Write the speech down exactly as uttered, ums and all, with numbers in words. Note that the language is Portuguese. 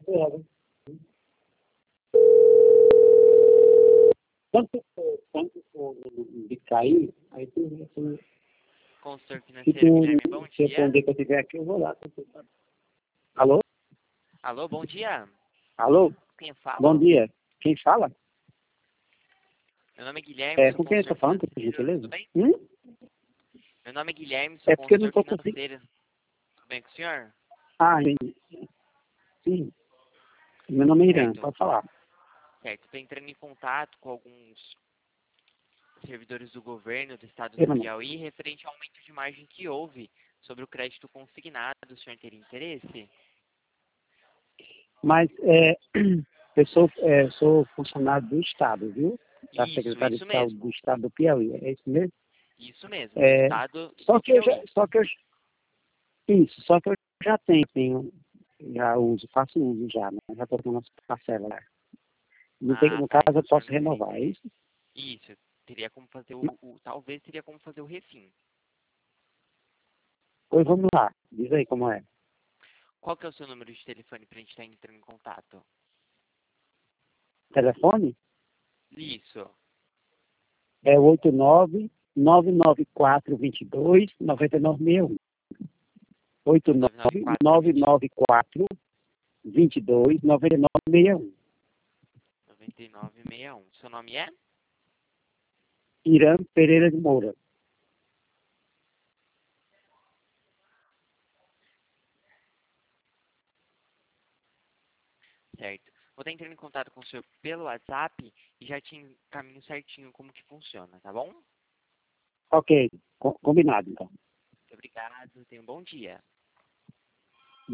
Era. Quanto for, quanto for de cair, aí tu vê se Consultor se financeiro, tu Guilherme, bom se dia. responder que eu tiver aqui, eu vou lá. Alô? Alô, bom dia. Alô? Quem fala? Bom dia. Quem fala? Meu nome é Guilherme, É, sou com quem eu tô consultor falando, por financeiro, gentileza? tudo bem? Hum? Meu nome é Guilherme, sou É porque eu não consultor tô conseguindo. financeiro, tudo bem com o senhor? Ah, entendi. Sim. Meu nome é Irã, Certo, pode falar. certo. Estou entrando em contato com alguns servidores do governo do estado do Eu não. Piauí referente ao aumento de margem que houve sobre o crédito consignado. O senhor teria interesse? Mas é, eu sou, é, sou funcionário do Estado, viu? Da Isso, Secretaria isso de Saúde do mesmo. Estado do Piauí. É isso mesmo? Isso mesmo, do É, estado só do que eu já, Piauí. só que eu, isso, só que eu já tenho, tenho já uso, faço uso já, né? Já estou com umas parcelas lá. No, te- Ah, no tá, caso, então eu o senhor posso não teria renovar, é interesse. isso? Isso, teria como fazer o, o- talvez teria como fazer o refim. Pois vamos lá, diz aí como é. Qual que é o seu número de telefone para a gente estar entrando em contato? Telefone Isso. é oito nove nove nove quatro dois dois nove nove seis um. oito nove nove nove quatro nove vinte nove quatro dois dois nove nove seis um. noventa e nove sessenta e um. Seu nome é? Irã Pereira de Moura. Certo. Vou estar entrando em contato com o senhor pelo WhatsApp e já te encaminho certinho como que funciona, tá bom? Ok, co- combinado então. Muito obrigado. Tenha um bom dia.